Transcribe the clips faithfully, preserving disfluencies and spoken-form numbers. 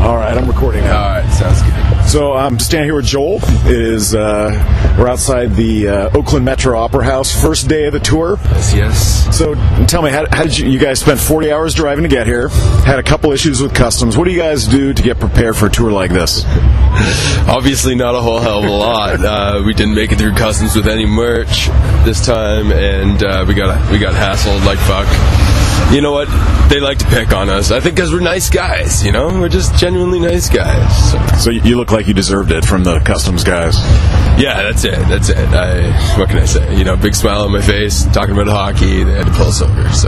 All right, I'm recording now. All right, sounds good. So I'm standing here with Joel. It is uh, we're outside the uh, Oakland Metro Opera House, first day of the tour. Yes, yes. So tell me, how, how did you, you guys spend forty hours driving to get here? Had a couple issues with customs. What do you guys do to get prepared for a tour like this? Obviously not a whole hell of a lot. Uh, we didn't make it through customs with any merch this time, and uh, we got we got hassled like fuck. You know what? They like to pick on us. I think because we're nice guys, you know? We're just genuinely nice guys. So, so you look like you deserved it from the customs guys. Yeah, that's it. That's it. I, what can I say? You know, big smile on my face, talking about hockey. They had to pull us over, so.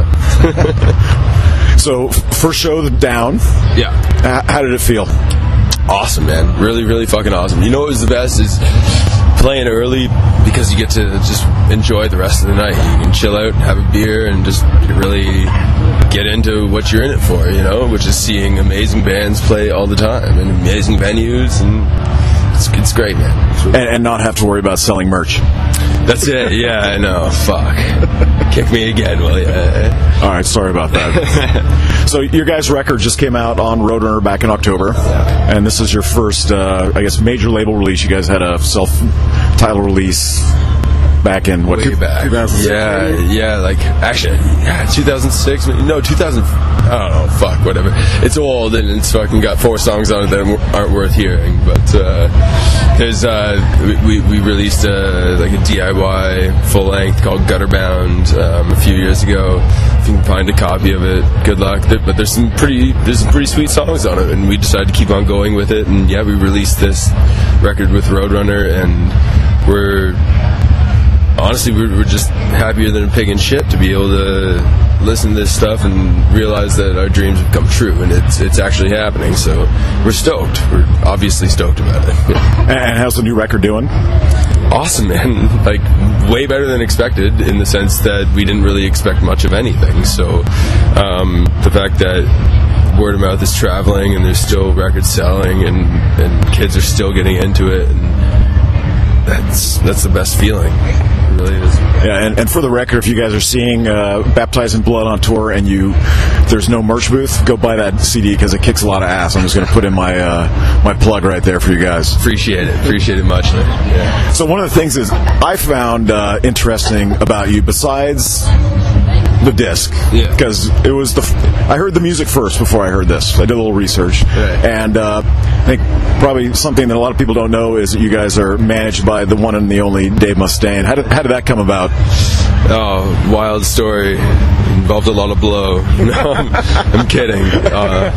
So, first show down. Yeah. Uh, how did it feel? Awesome, man. Really, really fucking awesome. You know what was the best is playing early because you get to just enjoy the rest of the night. You can chill out, have a beer, and just really get into what you're in it for, you know, which is seeing amazing bands play all the time and amazing venues, and it's, it's great, man. It's really and, and not have to worry about selling merch. That's it. Yeah, I know. Fuck. Kick me again, will you? All right, sorry about that. So your guys' record just came out on Roadrunner back in October, and this is your first, uh, I guess, major label release. You guys had a self-title release back in, what, way two, back. two thousand six? Yeah, yeah, like, actually, yeah, two thousand six, no, two thousand, I don't know, fuck, whatever. It's old, and it's fucking got four songs on it that aren't worth hearing, but, uh, there's, uh, we, we released, a, like, a D I Y full-length called Gutterbound, um, a few years ago. If you can find a copy of it, good luck. But there's some pretty, there's some pretty sweet songs on it, and we decided to keep on going with it, and yeah, we released this record with Roadrunner, and we're, honestly, we're, we're just happier than a pig in shit to be able to listen to this stuff and realize that our dreams have come true, and it's it's actually happening. So we're stoked. We're obviously stoked about it. And how's the new record doing? Awesome, man. Like, way better than expected, in the sense that we didn't really expect much of anything. So um, the fact that word of mouth is traveling, and there's still records selling, and, and kids are still getting into it, and that's that's the best feeling. It really is. Yeah, and, and for the record, if you guys are seeing uh, Baptized in Blood on tour and you there's no merch booth, go buy that C D because it kicks a lot of ass. I'm just going to put in my uh, my plug right there for you guys. Appreciate it. Appreciate it much. Yeah. So one of the things is I found uh, interesting about you, besides the disc, because yeah. it was the f- I heard the music first before I heard this. I did a little research, right. and uh, I think probably something that a lot of people don't know is that you guys are managed by the one and the only Dave Mustaine. How did how did that come about? Oh, wild story. Involved a lot of blow. No, I'm, I'm kidding. Uh,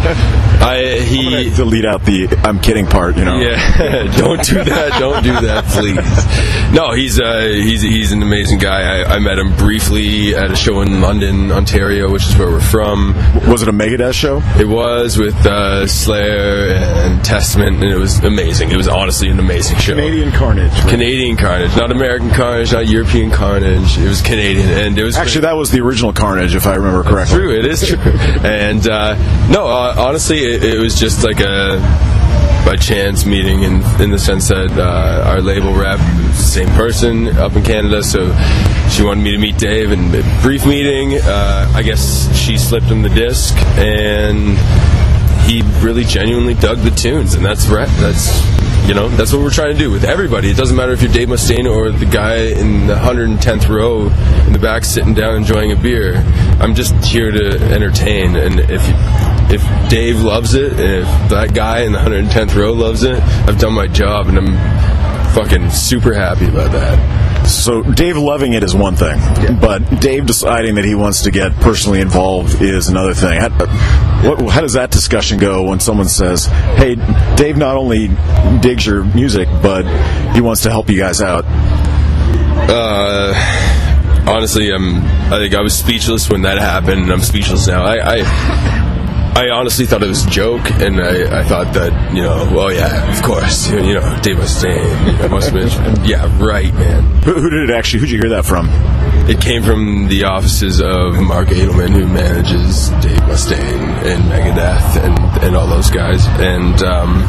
I he I'm gonna delete out the I'm kidding part. You know. Yeah. Don't do that. Don't do that, please. No, he's uh, he's he's an amazing guy. I, I met him briefly at a show in London, Ontario, which is where we're from. Was it a Megadeth show? It was with uh, Slayer and Testament, and it was amazing. It was honestly an amazing show. Canadian Carnage. Right? Canadian Carnage, not American Carnage, not European Carnage. It was Canadian, and it was actually that was the original Carnage, if I remember correctly. That's true, it is true. And uh, no, uh, honestly, it, it was just like a by chance meeting, in in the sense that uh, our label rep was the same person up in Canada, so she wanted me to meet Dave, and a brief meeting. Uh, I guess she slipped him the disc, and he really genuinely dug the tunes, and that's right. That's you know that's what we're trying to do with everybody. It doesn't matter if you're Dave Mustaine or the guy in the one hundred tenth row in the back sitting down enjoying a beer. I'm just here to entertain, and if if Dave loves it, and if that guy in the one hundred tenth row loves it, I've done my job, and I'm fucking super happy about that. So Dave loving it is one thing, yeah. but Dave deciding that he wants to get personally involved is another thing. How, what, how does that discussion go when someone says, hey, Dave not only digs your music, but he wants to help you guys out? Uh, honestly, I'm, I think I was speechless when that happened, and I'm speechless now. I... I I honestly thought it was a joke, and I, I thought that, you know, well, yeah, of course, you know, Dave Mustaine, you know, must have been, yeah, right, man. Who, who did it actually, who did you hear that from? It came from the offices of Mark Edelman, who manages Dave Mustaine and Megadeth and, and all those guys, and, um...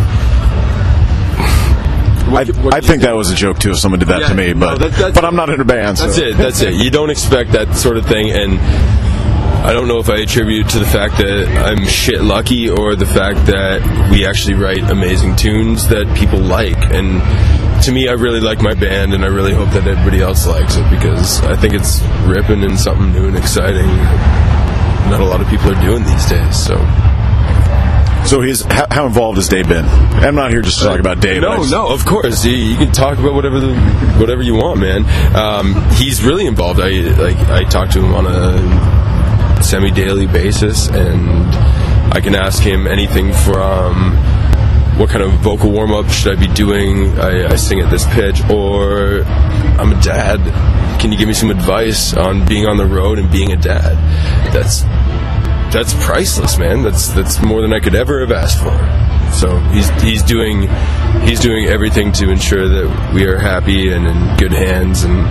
I, I think that was a joke, too, if someone did that yeah, to me, but no, that, but I'm not in a band, so. That's it, that's it. You don't expect that sort of thing, and I don't know if I attribute it to the fact that I'm shit lucky or the fact that we actually write amazing tunes that people like. And to me, I really like my band, and I really hope that everybody else likes it, because I think it's ripping and something new and exciting. Not a lot of people are doing these days, so... So he's how, how involved has Dave been? I'm not here just to talk about Dave. No, just... no, of course you, you can talk about whatever the, whatever you want, man. Um, he's really involved. I like I talk to him on a semi-daily basis, and I can ask him anything from what kind of vocal warm-up should I be doing. I, I sing at this pitch, or I'm a dad. Can you give me some advice on being on the road and being a dad? That's That's priceless, man. That's that's more than I could ever have asked for. So he's he's doing he's doing everything to ensure that we are happy and in good hands, and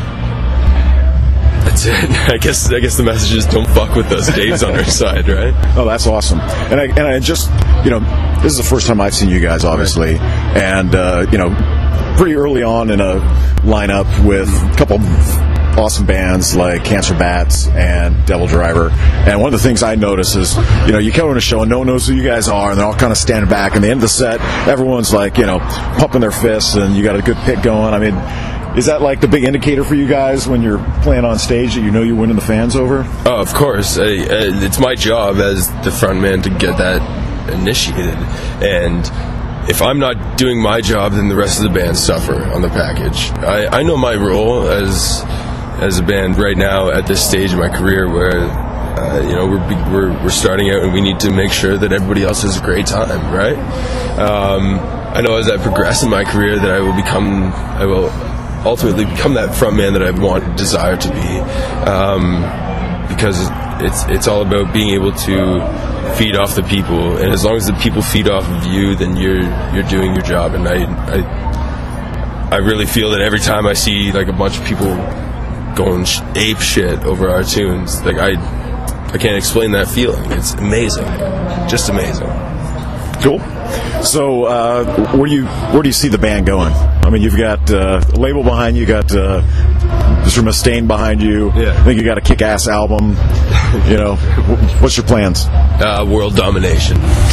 that's it. I guess I guess the message is don't fuck with us. Dave's on our side, right? Oh, that's awesome. And I and I just you know this is the first time I've seen you guys, obviously, right. and uh, you know pretty early on in a lineup with a couple awesome bands like Cancer Bats and Devil Driver. And one of the things I notice is, you know, you come on a show and no one knows who you guys are, and they're all kind of standing back. And at the end of the set, everyone's like, you know, pumping their fists, and you got a good pick going. I mean, is that like the big indicator for you guys when you're playing on stage that you know you're winning the fans over? Oh, of course. I, I, it's my job as the front man to get that initiated. And if I'm not doing my job, then the rest of the band suffer on the package. I, I know my role as as a band right now at this stage in my career where uh, you know we're, we're we're starting out and we need to make sure that everybody else has a great time, right? Um, I know as I progress in my career that I will become I will ultimately become that front man that I want desire to be, um, because it's it's all about being able to feed off the people, and as long as the people feed off of you, then you're you're doing your job. And I I, I really feel that every time I see like a bunch of people going ape shit over our tunes, like I I can't explain that feeling. It's amazing, just amazing. Cool. So uh, where do you where do you see the band going? I mean, you've got uh, a label behind you, you got uh, Mister Mustaine behind you. Yeah. I think you got a kick-ass album. You know, what's your plans? Uh, world domination.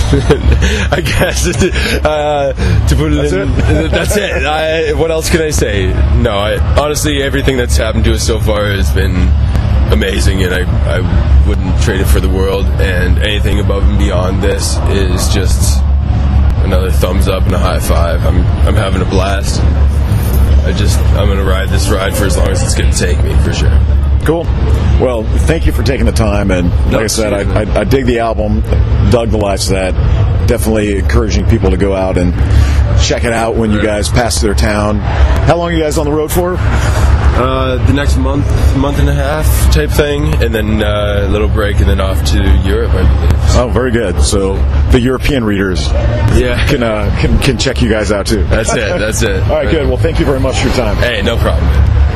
I guess uh, to put it that's in. It? That's it. I, what else can I say? No, I, honestly, everything that's happened to us so far has been amazing, and I I wouldn't trade it for the world. And anything above and beyond this is just another thumbs up and a high five. I'm I'm having a blast. I just I'm gonna ride this ride for as long as it's gonna take me, for sure. Cool. Well, thank you for taking the time, and like no, I said, I, I, I dig the album, dug the live set. Definitely encouraging people to go out and check it out when you guys pass their town. How long are you guys on the road for? Uh, the next month, month and a half type thing, and then uh, a little break, and then off to Europe, I believe. Oh, very good. So the European readers, yeah, can uh, can can check you guys out too. That's it. That's it. All right, good. Well, thank you very much for your time. Hey, no problem, man.